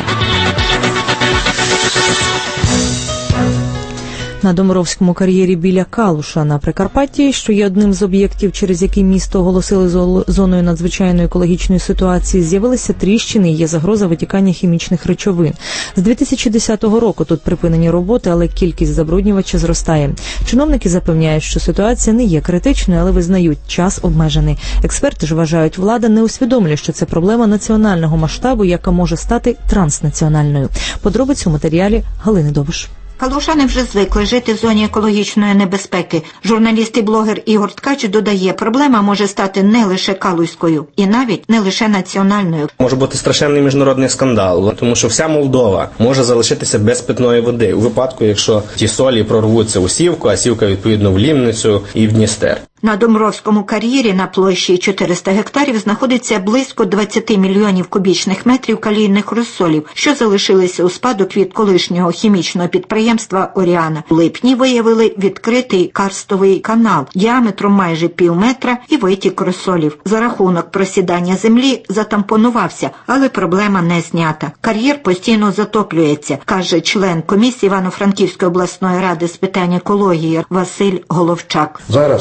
На Доморовському кар'єрі біля Калуша на Прикарпатті, що є одним з об'єктів, через який місто оголосили зоною надзвичайної екологічної ситуації, з'явилися тріщини і є загроза витікання хімічних речовин. З дві тисячі десятого року тут припинені роботи, але кількість забруднювача зростає. Чиновники запевняють, що ситуація не є критичною, але визнають, час обмежений. Експерти ж вважають, влада не усвідомлює, що це проблема національного масштабу, яка може стати транснаціональною. Подробиці у матеріалі Галини Довбиш.
Калушани вже звикли жити в зоні екологічної небезпеки. Журналіст і блогер Ігор Ткач додає, проблема може стати не лише калузькою і навіть не лише національною.
Може бути страшенний міжнародний скандал, тому що вся Молдова може залишитися без питної води у випадку, якщо ті солі прорвуться у Сівку, а Сівка відповідно в Лімницю і в Дністер.
На Доморовському кар'єрі на площі чотириста гектарів знаходиться близько двадцять мільйонів кубічних метрів калійних розсолів, що залишилися у спадок від колишнього хімічного підприємства «Оріана». У липні виявили відкритий карстовий канал діаметром майже пів метра і витік розсолів. За рахунок просідання землі затампонувався, але проблема не знята. Кар'єр постійно затоплюється, каже член комісії Івано-Франківської обласної ради з питань екології Василь Головчак.
Зараз там, де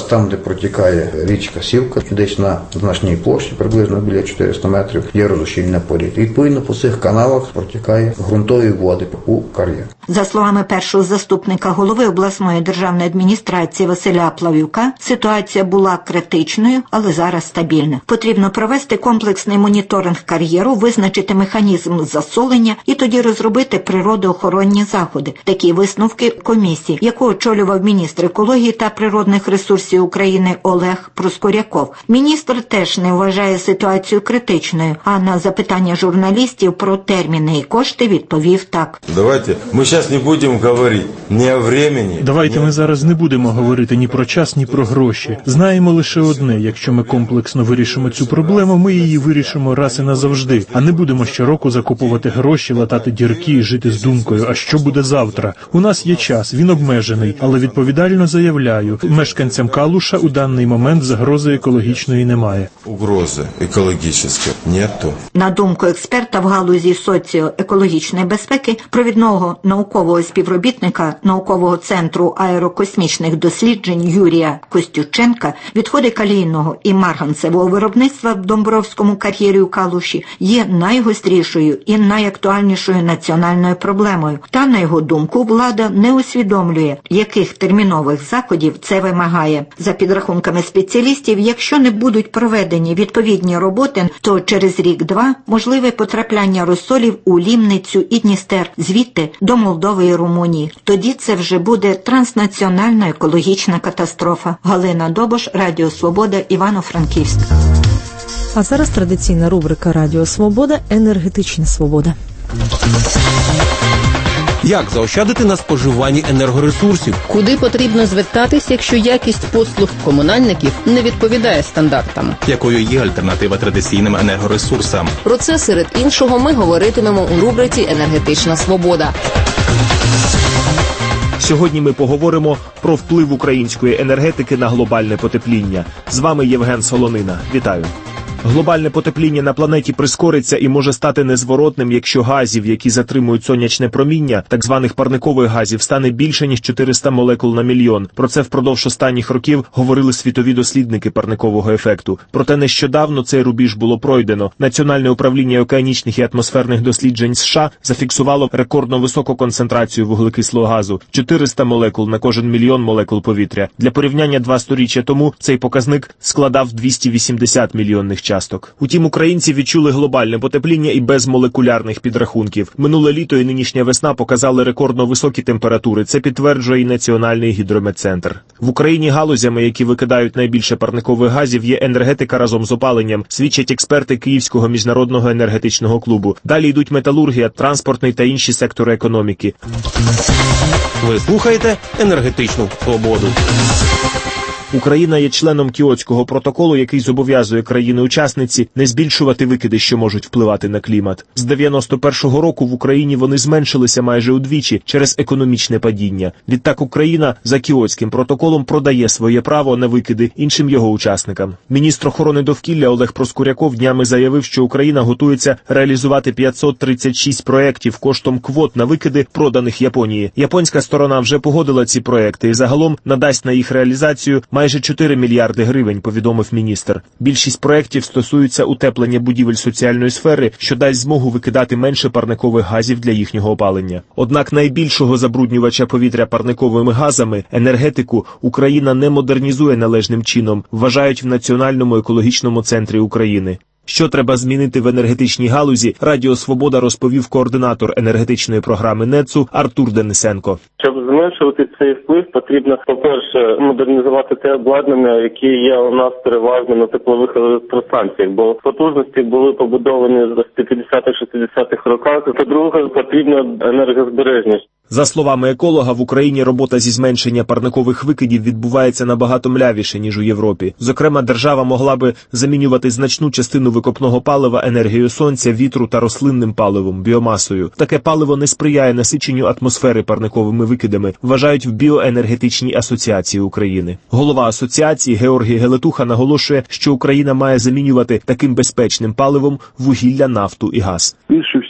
протікає річка Сівка, десь на значній площі, приблизно біля чотириста метрів, є розущільна порід. Відповідно, по цих каналах протікає ґрунтові води у кар'єр.
За словами першого заступника голови обласної державної адміністрації Василя Плавюка, ситуація була критичною, але зараз стабільна. Потрібно провести комплексний моніторинг кар'єру, визначити механізм засолення і тоді розробити природоохоронні заходи. Такі висновки комісії, яку очолював міністр екології та природних ресурсів України Олег Проскуряков. Міністр теж не вважає ситуацію критичною, а на запитання журналістів про терміни і кошти відповів так.
Давайте ми зараз не будемо говорити ні о времени.
Давайте ми зараз не будемо говорити ні про час, ні про гроші. Знаємо лише одне: якщо ми комплексно вирішимо цю проблему, ми її вирішимо раз і назавжди, а не будемо щороку закупувати гроші, латати дірки і жити з думкою, а що буде завтра. У нас є час, він обмежений, але відповідально заявляю, мешканцям Калуша у даний момент загрози екологічної немає.
Угрози екологічної нету.
На думку експерта в галузі соціоекологічної безпеки, провідного наукового співробітника наукового центру аерокосмічних досліджень Юрія Костюченка, відходи калійного і марганцевого виробництва в Домбровському кар'єрі у Калуші є найгострішою і найактуальнішою національною проблемою. Та, на його думку, влада не усвідомлює, яких термінових заходів це вимагає. За підрахунками спеціалістів, якщо не будуть проведені відповідні роботи, то через рік-два можливе потрапляння розсолів у Лімницю і Дністер, звідти до Молдови і Румунії. Тоді це вже буде транснаціональна екологічна катастрофа. Галина Добош, Радіо Свобода, Івано-Франківськ.
А зараз традиційна рубрика Радіо Свобода «Енергетична свобода».
Як заощадити на споживанні енергоресурсів?
Куди потрібно звертатись, якщо якість послуг комунальників не відповідає стандартам?
Якою є альтернатива традиційним енергоресурсам?
Про це, серед іншого, ми говоритимемо у рубриці «Енергетична свобода».
Сьогодні ми поговоримо про вплив української енергетики на глобальне потепління. З вами Євген Солонина. Вітаю. Глобальне потепління на планеті прискориться і може стати незворотним, якщо газів, які затримують сонячне проміння, так званих парникових газів, стане більше, ніж чотириста молекул на мільйон. Про це впродовж останніх років говорили світові дослідники парникового ефекту. Проте нещодавно цей рубіж було пройдено. Національне управління океанічних і атмосферних досліджень США зафіксувало рекордно високу концентрацію вуглекислого газу – чотириста молекул на кожен мільйон молекул повітря. Для порівняння два сторіччя тому цей показник складав двісті вісімдесят мільйонних часток. Утім, українці відчули глобальне потепління і без молекулярних підрахунків. Минуле літо і нинішня весна показали рекордно високі температури. Це підтверджує і Національний гідрометцентр. В Україні галузями, які викидають найбільше парникових газів, є енергетика разом з опаленням, свідчать експерти Київського міжнародного енергетичного клубу. Далі йдуть металургія, транспортний та інші сектори економіки.
Ви слухаєте «Енергетичну свободу».
Україна є членом Кіотського протоколу, який зобов'язує країни-учасниці не збільшувати викиди, що можуть впливати на клімат. З дев'яносто першого року в Україні вони зменшилися майже удвічі через економічне падіння. Відтак Україна за Кіотським протоколом продає своє право на викиди іншим його учасникам. Міністр охорони довкілля Олег Проскуряков днями заявив, що Україна готується реалізувати п'ятсот тридцять шість проєктів коштом квот на викиди, проданих Японії. Японська сторона вже погодила ці проєкти і загалом надасть на їх реалізацію майже чотири мільярди гривень, повідомив міністр. Більшість проєктів стосуються утеплення будівель соціальної сфери, що дасть змогу викидати менше парникових газів для їхнього опалення. Однак найбільшого забруднювача повітря парниковими газами – енергетику – Україна не модернізує належним чином, вважають в Національному екологічному центрі України. Що треба змінити в енергетичній галузі, Радіо Свобода розповів координатор енергетичної програми НЕЦУ Артур Денисенко.
Щоб зменшувати цей вплив, потрібно, по-перше, модернізувати те обладнання, яке є у нас переважно на теплових електростанціях, бо потужності були побудовані з п'ятдесятих-шістдесятих роках. По-друге, потрібна енергозбережність.
За словами еколога, в Україні робота зі зменшення парникових викидів відбувається набагато млявіше, ніж у Європі. Зокрема, держава могла би замінювати значну частину викопного палива енергією сонця, вітру та рослинним паливом, біомасою. Таке паливо не сприяє насиченню атмосфери парниковими викидами, вважають в біоенергетичній асоціації України. Голова асоціації Георгій Гелетуха наголошує, що Україна має замінювати таким безпечним паливом вугілля, нафту і газ.
Більше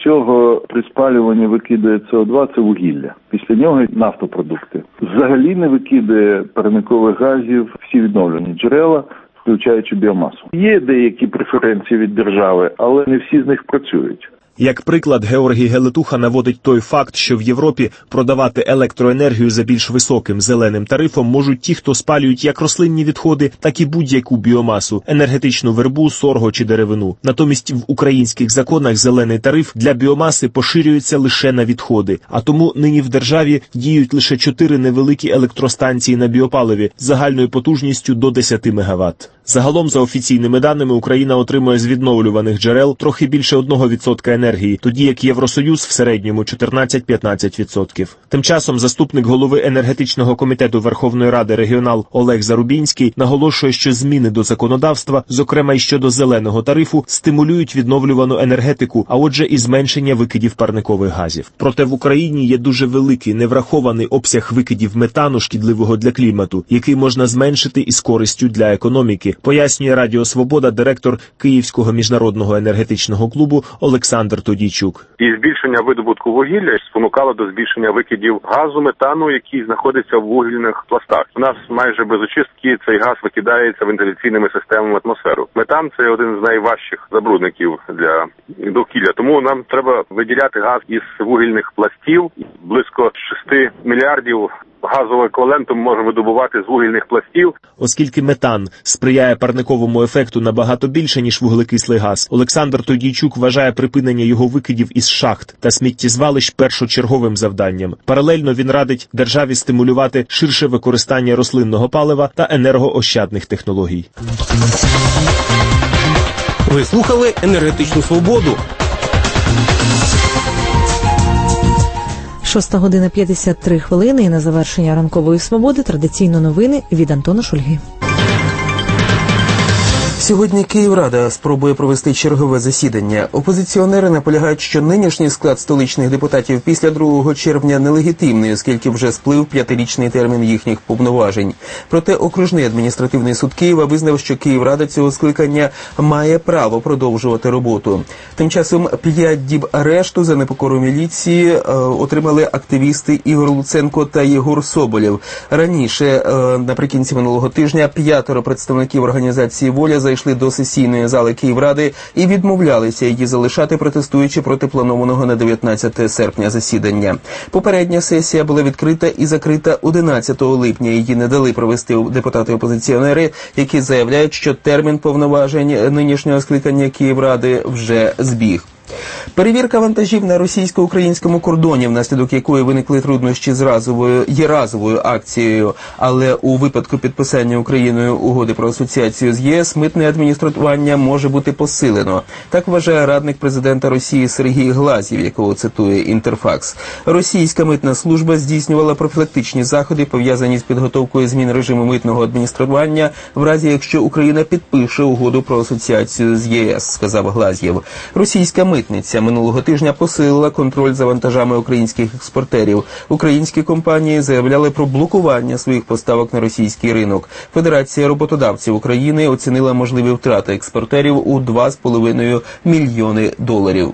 всього при спалюванні викидає С О два – це вугілля. Після нього нафтопродукти. Взагалі не викидає парникових газів всі відновлені джерела, включаючи біомасу. Є деякі преференції від держави, але не всі з них працюють.
Як приклад, Георгій Гелетуха наводить той факт, що в Європі продавати електроенергію за більш високим зеленим тарифом можуть ті, хто спалюють як рослинні відходи, так і будь-яку біомасу – енергетичну вербу, сорго чи деревину. Натомість в українських законах зелений тариф для біомаси поширюється лише на відходи, а тому нині в державі діють лише чотири невеликі електростанції на біопаливі з загальною потужністю до десять мегаватт. Загалом, за офіційними даними, Україна отримує з відновлюваних джерел трохи більше одного відсотка енергії, тоді як Євросоюз в середньому чотирнадцять-п'ятнадцять відсотків. Тим часом заступник голови енергетичного комітету Верховної Ради регіонал Олег Зарубінський наголошує, що зміни до законодавства, зокрема й щодо зеленого тарифу, стимулюють відновлювану енергетику, а отже і зменшення викидів парникових газів. Проте в Україні є дуже великий неврахований обсяг викидів метану, шкідливого для клімату, який можна зменшити із користю для економіки, пояснює Радіо Свобода директор Київського міжнародного енергетичного клубу Олександр Тодійчук.
І збільшення видобутку вугілля спонукало до збільшення викидів газу, метану, який знаходиться в вугільних пластах. У нас майже без очистки цей газ викидається вентиляційними системами в атмосферу. Метан – це один з найважчих забрудників для довкілля, тому нам треба виділяти газ із вугільних пластів. Близько шести мільярдів газового еквіваленту може видобувати з вугільних пластів.
Оскільки метан сприяє парниковому ефекту набагато більше, ніж вуглекислий газ, Олександр Тодійчук вважає припинення його викидів із шахт та сміттєзвалищ першочерговим завданням. Паралельно він радить державі стимулювати ширше використання рослинного палива та енергоощадних технологій.
Ви слухали «Енергетичну свободу».
Шоста година п'ятдесят три хвилини, і на завершення ранкової свободи традиційно новини від Антона Шульги.
Сьогодні Київрада спробує провести чергове засідання. Опозиціонери наполягають, що нинішній склад столичних депутатів після другого червня нелегітимний, оскільки вже сплив п'ятирічний термін їхніх повноважень. Проте окружний адміністративний суд Києва визнав, що Київрада цього скликання має право продовжувати роботу. Тим часом п'ять діб арешту за непокору міліції е, отримали активісти Ігор Луценко та Єгор Соболєв. Раніше, е, наприкінці минулого тижня, п'ятеро представників організації «Воля» зайшли до сесійної зали Київради і відмовлялися її залишати, протестуючи проти планованого на дев'ятнадцяте серпня засідання. Попередня сесія була відкрита і закрита одинадцятого липня. Її не дали провести депутати-опозиціонери, які заявляють, що термін повноважень нинішнього скликання Київради вже збіг. Перевірка вантажів на російсько-українському кордоні, внаслідок якої виникли труднощі з разовою, є разовою акцією, але у випадку підписання Україною угоди про асоціацію з ЄС митне адміністрування може бути посилено. Так вважає радник президента Росії Сергій Глазєв, якого цитує Інтерфакс. Російська митна служба здійснювала профілактичні заходи, пов'язані з підготовкою змін режиму митного адміністрування, в разі якщо Україна підпише угоду про асоціацію з ЄС, сказав Глазєв. Російська митниця минулого тижня посилила контроль за вантажами українських експортерів. Українські компанії заявляли про блокування своїх поставок на російський ринок. Федерація роботодавців України оцінила можливі втрати експортерів у два з половиною мільйони доларів.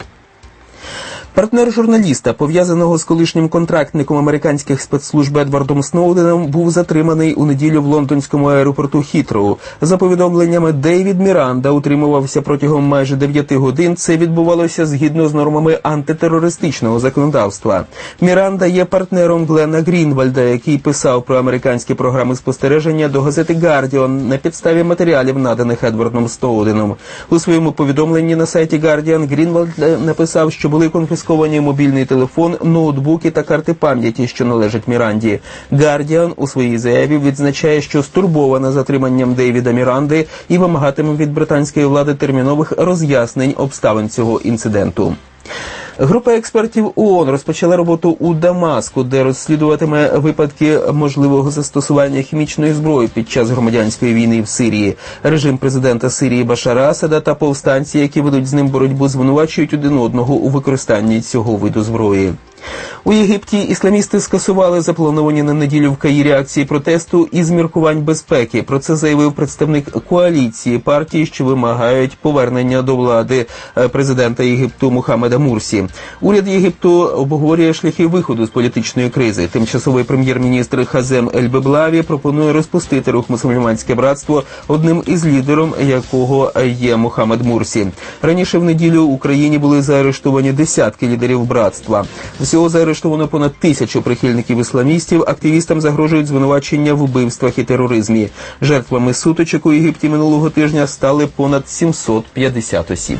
Партнер журналіста, пов'язаного з колишнім контрактником американських спецслужб Едвардом Сноуденом, був затриманий у неділю в лондонському аеропорту Хітроу. За повідомленнями, Дейвід Міранда утримувався протягом майже дев'яти годин. Це відбувалося згідно з нормами антитерористичного законодавства. Міранда є партнером Глена Грінвальда, який писав про американські програми спостереження до газети «Гардіан» на підставі матеріалів, наданих Едвардом Сноуденом. У своєму повідомленні на сайті «Гардіан» Грінвальд написав, що були конфісковані мобільний телефон, ноутбуки та карти пам'яті, що належать Міранді. «Гардіан» у своїй заяві відзначає, що стурбована затриманням Дейвіда Міранди і вимагатиме від британської влади термінових роз'яснень обставин цього інциденту. Група експертів ООН розпочала роботу у Дамаску, де розслідуватиме випадки можливого застосування хімічної зброї під час громадянської війни в Сирії. Режим президента Сирії Башара Асада та повстанці, які ведуть з ним боротьбу, звинувачують один одного у використанні цього виду зброї. У Єгипті ісламісти скасували заплановані на неділю в Каїрі акції протесту із міркувань безпеки. Про це заявив представник коаліції партій, що вимагають повернення до влади президента Єгипту Мухаммеда Мурсі. Уряд Єгипту обговорює шляхи виходу з політичної кризи. Тимчасовий прем'єр-міністр Хазем Ель-Беблаві пропонує розпустити рух «Мусульманське братство», одним із лідером якого є Мухаммед Мурсі. Раніше в неділю в Україні були заарештовані десятки лідерів братства. Всього заарештовано понад тисячу прихильників ісламістів. Активістам загрожують звинувачення в вбивствах і тероризмі. Жертвами сутичок у Єгипті минулого тижня стали понад сімсот п'ятдесят осіб.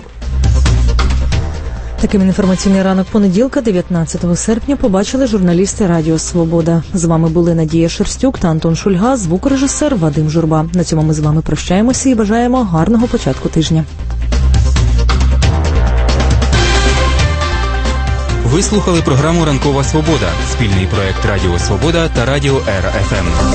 Таким інформаційний ранок понеділка, дев'ятнадцятого серпня, побачили журналісти Радіо Свобода. З вами були Надія Шерстюк та Антон Шульга, звукорежисер Вадим Журба. На цьому ми з вами прощаємося і бажаємо гарного початку тижня.
Ви слухали програму «Ранкова Свобода» – спільний проект Радіо Свобода та Радіо Ера Еф Ем.